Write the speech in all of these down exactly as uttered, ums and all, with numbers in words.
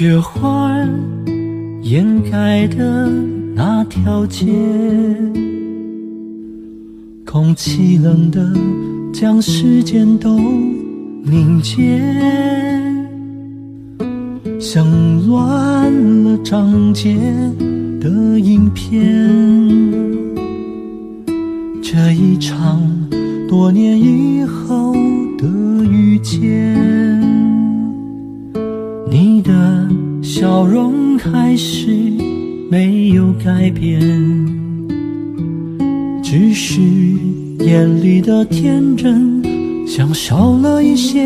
雪花掩盖的那条街，空气冷的将时间都凝结，像乱了章节的影片。这一场多年以后的遇见，你的笑容还是没有改变，只是眼里的天真像少了一些，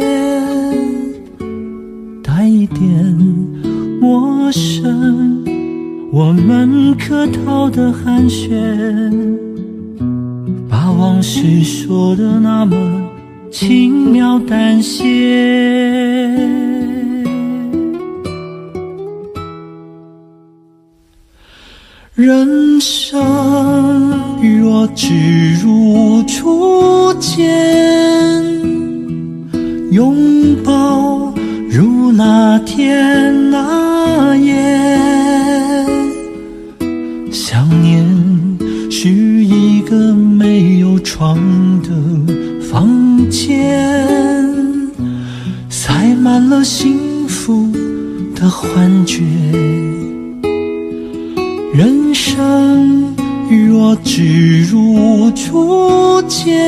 带一点陌生。我们客套的寒暄，把往事说得那么轻描淡写。人生若只如初见，拥抱如那天那夜，想念是一个没有床的房间，塞满了幸福的幻觉。人生若只如初见，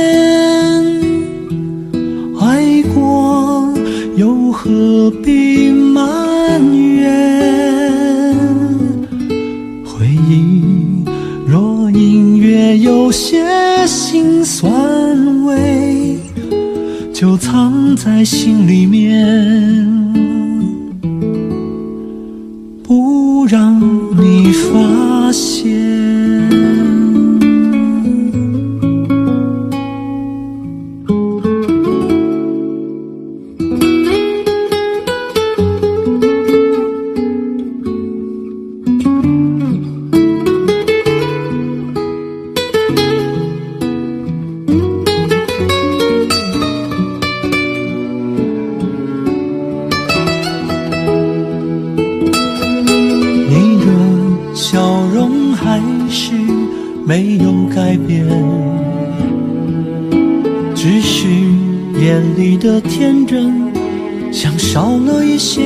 爱过又何必埋怨？回忆若隐约有些心酸味，就藏在心里面，不让你发现。没有改变，只是眼里的天真像少了一些，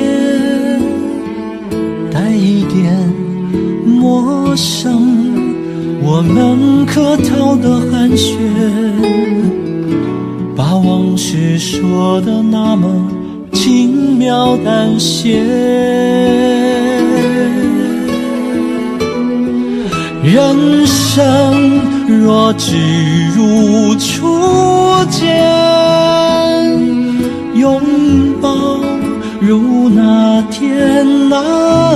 带一点陌生。我们客套的寒暄，把往事说得那么轻描淡写。人生若只如初见，拥抱如那天那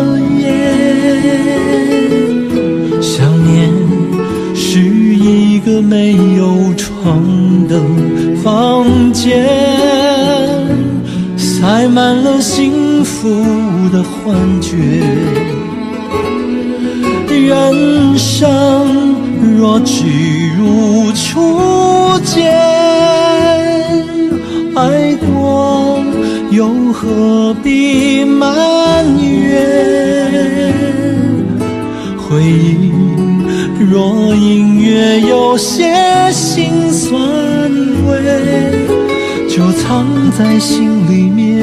夜，想念是一个没有床的房间，塞满了幸福的幻觉。人生若只如初见，爱过又何必埋怨？回忆若隐约有些心酸味，就藏在心里面，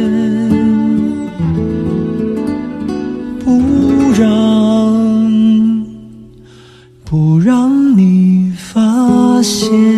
不让不让你发现。